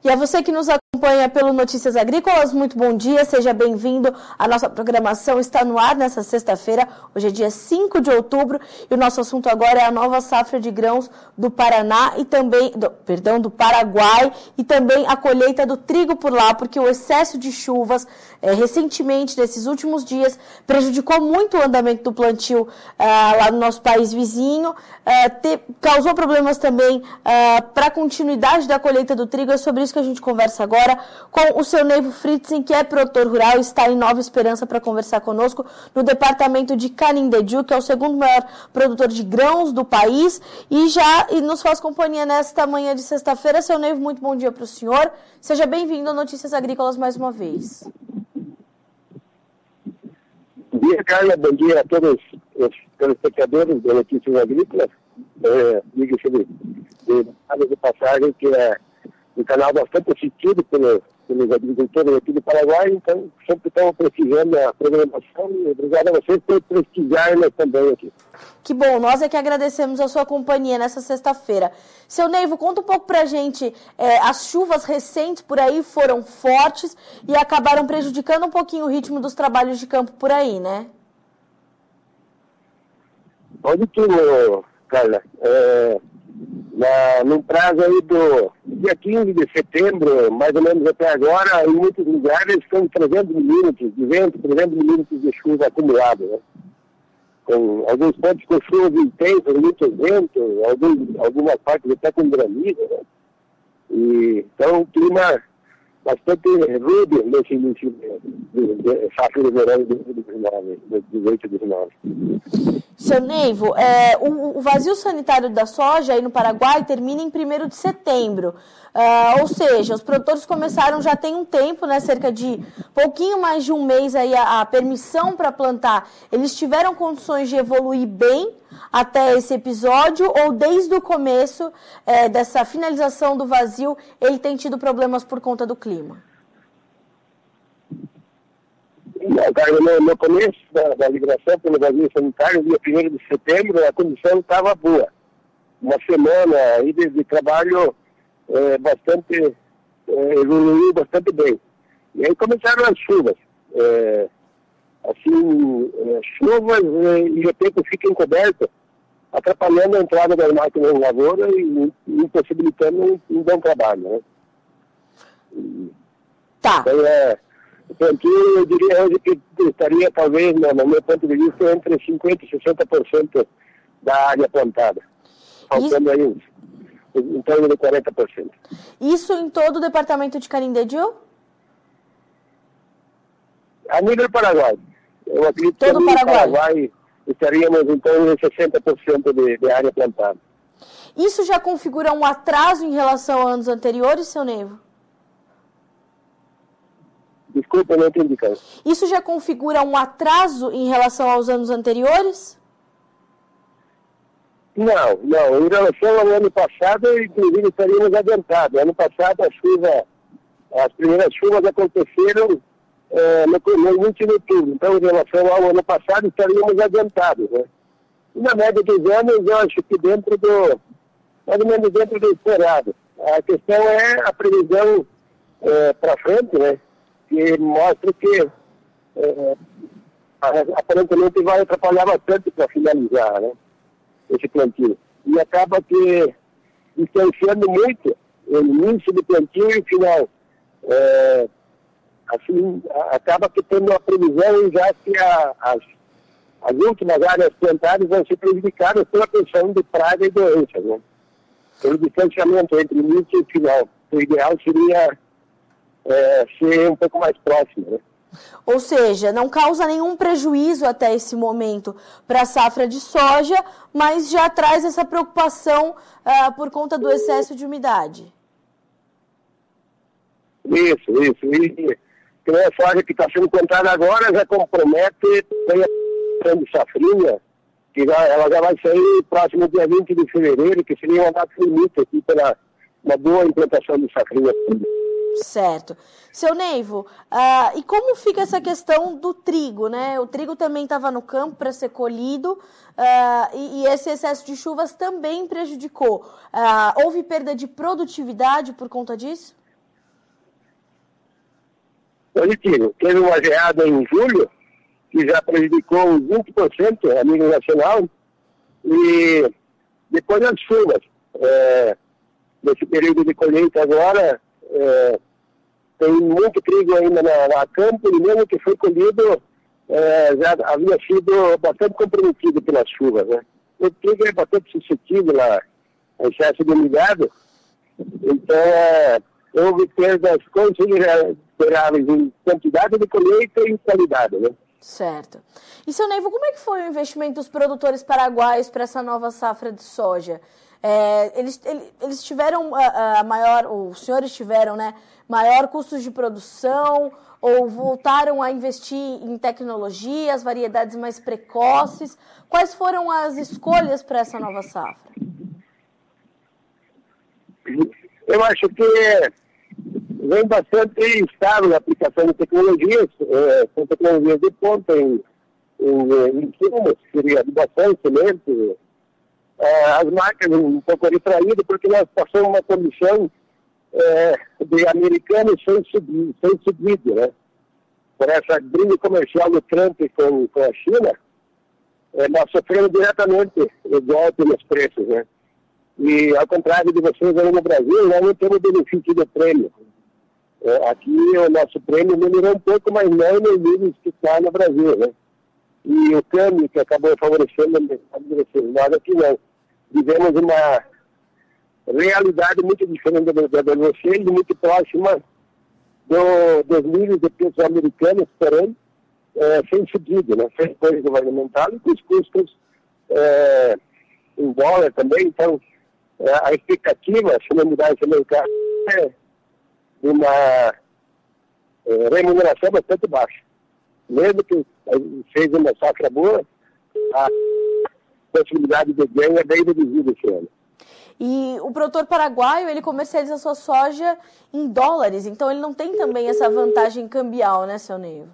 E a você que nos acompanha pelo Notícias Agrícolas, muito bom dia, seja bem-vindo. A nossa programação está no ar nessa sexta-feira, hoje é dia 5 de outubro, e o nosso assunto agora é a nova safra de grãos do Paraná e também, do Paraguai, e também a colheita do trigo por lá, porque o excesso de chuvas recentemente, nesses últimos dias, prejudicou muito o andamento do plantio lá no nosso país vizinho, causou problemas também para a continuidade da colheita do trigo. É sobre isso que a gente conversa agora com o seu Neivo Fritzen, que é produtor rural e está em Nova Esperança para conversar conosco no departamento de Canindeju, que é o segundo maior produtor de grãos do país, e nos faz companhia nesta manhã de sexta-feira. Seu Neivo, muito bom dia para o senhor. Seja bem-vindo a Notícias Agrícolas mais uma vez. Bom dia, Carla. Bom dia a todos os telespectadores da Notícias Agrícolas. Diga-se de passagem que é um canal bastante assistido pelos agricultores aqui do Paraguai, então sempre estamos precisando da programação e obrigado a vocês por prestigiar-nos também aqui. Que bom, nós é que agradecemos a sua companhia nessa sexta-feira. Seu Neivo, conta um pouco pra gente, as chuvas recentes por aí foram fortes e acabaram prejudicando um pouquinho o ritmo dos trabalhos de campo por aí, né? Pode tudo, Carla. No prazo aí do dia 15 de setembro, mais ou menos até agora, em muitos lugares estão 300 milímetros de vento, 300 milímetros de chuva acumulada, né? Com alguns pontos com chuvas intensas, muito vento, algumas partes até com granizo, né? Então, o clima bastante rude nesse início de safra de verão de 2019. Seu Neivo, o vazio sanitário da soja aí no Paraguai termina em 1º de setembro. Ou seja, os produtores começaram já tem um tempo, né, cerca de pouquinho mais de um mês aí a permissão para plantar. Eles tiveram condições de evoluir bem até esse episódio ou desde o começo dessa finalização do vazio ele tem tido problemas por conta do clima? Não, cara, no começo da liberação pelo vazio sanitário, dia 1º de setembro, a condição estava boa. Uma semana aí de trabalho bastante, evoluiu bastante bem. E aí começaram as chuvas. Chuvas e o tempo fica encoberto, atrapalhando a entrada das máquinas na lavoura e impossibilitando um bom trabalho, né? Tá. Então, o plantio, eu diria hoje que estaria, talvez, no meu ponto de vista, entre 50% e 60% da área plantada. Faltando aí em torno de 40%. Isso em todo o departamento de Canindeju? A nível Paraguai. Eu acredito todo que o Paraguai estaríamos em torno de 60% de área plantada. Isso já configura um atraso em relação a anos anteriores, seu Neivo? Desculpa, não entendi, cara. Isso já configura um atraso em relação aos anos anteriores? Não. Em relação ao ano passado, inclusive, estaríamos adiantados. Ano passado, as primeiras chuvas aconteceram no início de outubro. Então, em relação ao ano passado, estaríamos adiantados, né? E na média dos anos, eu acho que mais ou menos dentro do esperado. A questão é a previsão para frente, né? Que mostra que aparentemente vai atrapalhar bastante para finalizar, né, esse plantio. E acaba que distanciando muito o início do plantio e o final. Acaba que tendo uma previsão já que as últimas áreas plantadas vão ser prejudicadas pela questão de praga e doenças, né? Pelo distanciamento entre o início e o final. O ideal seria ser um pouco mais próximo, né? Ou seja, não causa nenhum prejuízo até esse momento para a safra de soja, mas já traz essa preocupação por conta do excesso de umidade. Isso. E a soja que está sendo plantada agora já compromete, tem a de safrinha, que ela já vai sair próximo dia 20 de fevereiro, que seria uma data limite aqui para uma boa implantação de safrinha. Certo. Seu Neivo, e como fica essa questão do trigo, né? O trigo também estava no campo para ser colhido e esse excesso de chuvas também prejudicou. Houve perda de produtividade por conta disso? positivo. Teve uma geada em julho, que já prejudicou uns 20% a nível nacional, e depois das chuvas. Nesse período de colheita agora, tem muito trigo ainda na campo, e mesmo que foi colhido, já havia sido bastante comprometido pelas chuvas, né? O trigo é bastante suscetível a excesso de umidade, então houve perdas consideráveis em quantidade de colheita e em qualidade, né? Certo. E, seu Neivo, como é que foi o investimento dos produtores paraguaios para essa nova safra de soja? Eles tiveram os senhores tiveram, né, maior custos de produção ou voltaram a investir em tecnologias, variedades mais precoces? Quais foram as escolhas para essa nova safra? Eu acho que vem bastante estável a aplicação de tecnologias, com tecnologias de ponta em insumos, seria adubação, semente. As marcas um pouco retraídas, porque nós passamos uma condição de americanos sem subsídio, né? Por essa briga comercial do Trump com a China, nós sofremos diretamente o golpe nos preços, né? E ao contrário de vocês aí no Brasil, nós não temos benefício do prêmio. Aqui o nosso prêmio melhorou um pouco, mas não nos níveis que está no Brasil, né? E o câmbio que acabou favorecendo nós aqui não. Vivemos uma realidade muito diferente da vocês, muito próxima dos níveis de preços americanos, porém, sem subsídio, né? Sem apoio governamental e com os custos em dólar também. Então, a expectativa, se não mudar esse mercado, é uma remuneração bastante baixa. Mesmo que seja uma safra boa, a possibilidade de ganho é bem reduzida esse ano. E o produtor paraguaio, ele comercializa sua soja em dólares, então ele não tem também essa vantagem cambial, né, seu Neivo?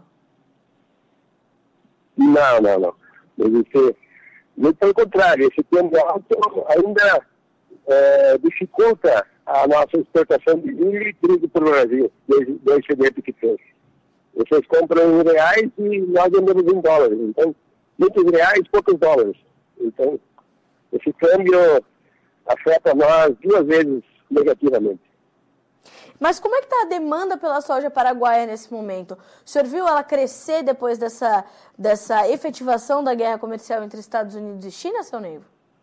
Não. Muito pelo contrário, esse câmbio alto ainda dificulta a nossa exportação de milho e trigo para o Brasil, do excedente que tem. Vocês compram em reais e nós vendemos em dólares. Então, muitos reais, poucos dólares. Então, esse câmbio afeta nós 2 vezes negativamente. Mas como é que está a demanda pela soja paraguaia nesse momento? O senhor viu ela crescer depois dessa efetivação da guerra comercial entre Estados Unidos e China, seu Neivo?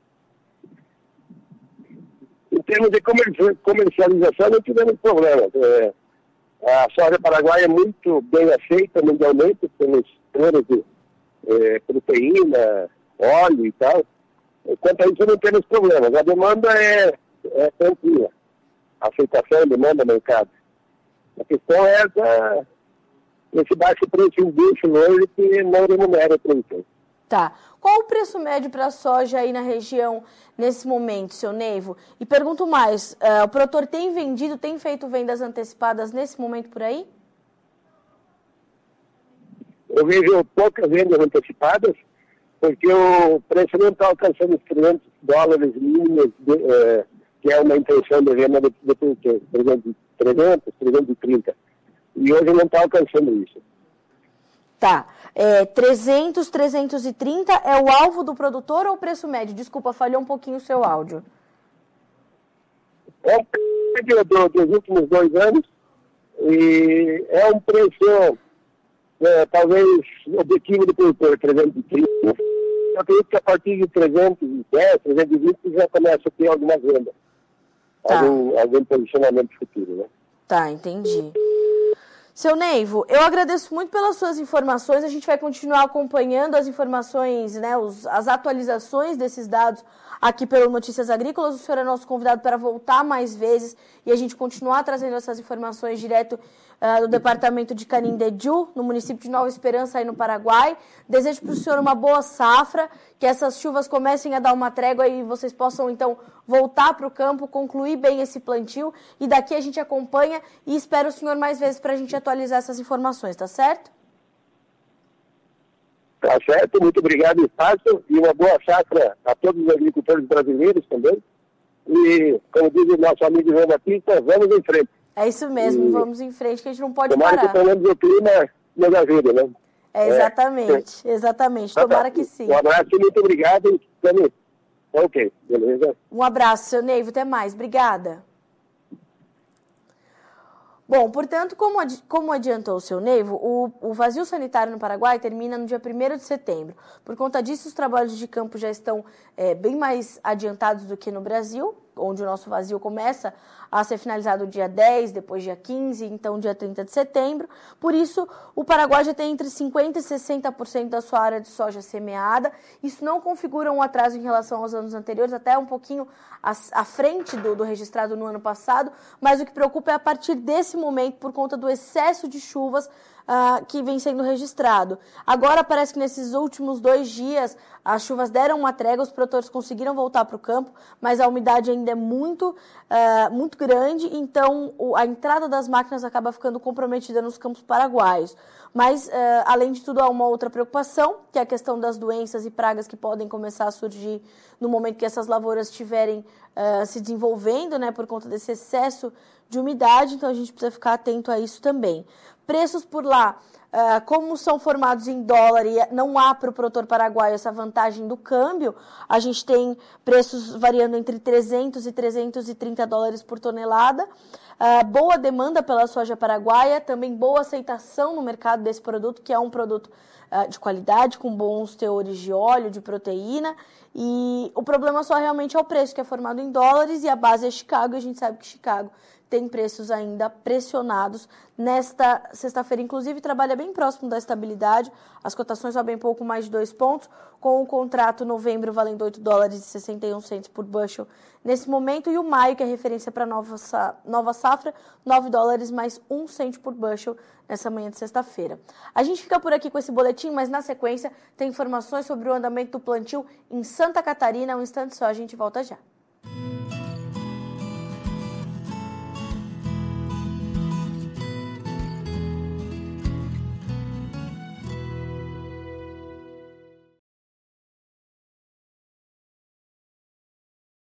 Em termos de comercialização, não tivemos problema. A soja paraguaia é muito bem aceita mundialmente pelos setores de proteína, óleo e tal. Quanto a isso, não temos problemas. A demanda é tranquila. A aceitação, demanda, mercado. A questão é esse baixo preço indígena hoje que não remunera o produtor. Tá. Qual o preço médio para a soja aí na região nesse momento, seu Neivo? E pergunto mais, o produtor tem feito vendas antecipadas nesse momento por aí? Eu vejo poucas vendas antecipadas, porque o preço não está alcançando os $300 mínimos, que é uma intenção de venda do produtor, por exemplo, 300, 330. E hoje não está alcançando isso. Tá. 300, 330 é o alvo do produtor ou o preço médio? Desculpa, falhou um pouquinho o seu áudio. É o preço dos últimos 2 anos e é um preço, talvez, objetivo do produtor, 330. Eu acredito que a partir de 310, 320 já começa a ter alguma venda. Tá. Algum posicionamento futuro, né? Tá, entendi. Seu Neivo, eu agradeço muito pelas suas informações. A gente vai continuar acompanhando as informações, né, as atualizações desses dados aqui pelo Notícias Agrícolas. O senhor é nosso convidado para voltar mais vezes e a gente continuar trazendo essas informações direto do departamento de Canindeyú, no município de Nova Esperança, aí no Paraguai. Desejo para o senhor uma boa safra, que essas chuvas comecem a dar uma trégua e vocês possam, então, voltar para o campo, concluir bem esse plantio. E daqui a gente acompanha e espero o senhor mais vezes para a gente atualizar essas informações, tá certo? Tá certo, muito obrigado, espaço, e uma boa safra a todos os agricultores brasileiros também. E, como diz o nosso amigo João Batista, vamos em frente. É isso mesmo, vamos em frente, que a gente não pode parar. Tomara que pelo menos o clima nos ajude, né? Exatamente. Tomara que sim. Um abraço e muito obrigado. Ok, beleza? Um abraço, seu Neivo. Até mais. Obrigada. Bom, portanto, como adiantou o seu Neivo, o vazio sanitário no Paraguai termina no dia 1º de setembro. Por conta disso, os trabalhos de campo já estão bem mais adiantados do que no Brasil, onde o nosso vazio começa a ser finalizado dia 10, depois dia 15, então dia 30 de setembro. Por isso, o Paraguai já tem entre 50% e 60% da sua área de soja semeada. Isso não configura um atraso em relação aos anos anteriores, até um pouquinho à frente do registrado no ano passado, mas o que preocupa é a partir desse momento, por conta do excesso de chuvas que vem sendo registrado. Agora parece que nesses últimos 2 dias as chuvas deram uma trégua, os produtores conseguiram voltar para o campo, mas a umidade ainda é muito grande, então a entrada das máquinas acaba ficando comprometida nos campos paraguaios. Mas, além de tudo, há uma outra preocupação, que é a questão das doenças e pragas que podem começar a surgir no momento que essas lavouras estiverem se desenvolvendo, né, por conta desse excesso de umidade, então a gente precisa ficar atento a isso também. Preços por lá, como são formados em dólar e não há para o produtor paraguaio essa vantagem do câmbio, a gente tem preços variando entre 300 e 330 dólares por tonelada. Boa demanda pela soja paraguaia, também boa aceitação no mercado desse produto, que é um produto de qualidade, com bons teores de óleo, de proteína, e o problema só realmente é o preço, que é formado em dólares, e a base é Chicago, e a gente sabe que Chicago tem preços ainda pressionados. Nesta sexta-feira, inclusive, trabalha bem próximo da estabilidade, as cotações sobem pouco mais de 2 pontos, com o contrato novembro valendo 8 dólares e 61 centos por bushel nesse momento, e o maio, que é referência para nova safra, 9 dólares mais 1 cento por bushel nessa manhã de sexta-feira. A gente fica por aqui com esse boletim, mas na sequência tem informações sobre o andamento do plantio em Santa Catarina. Um instante só, a gente volta já.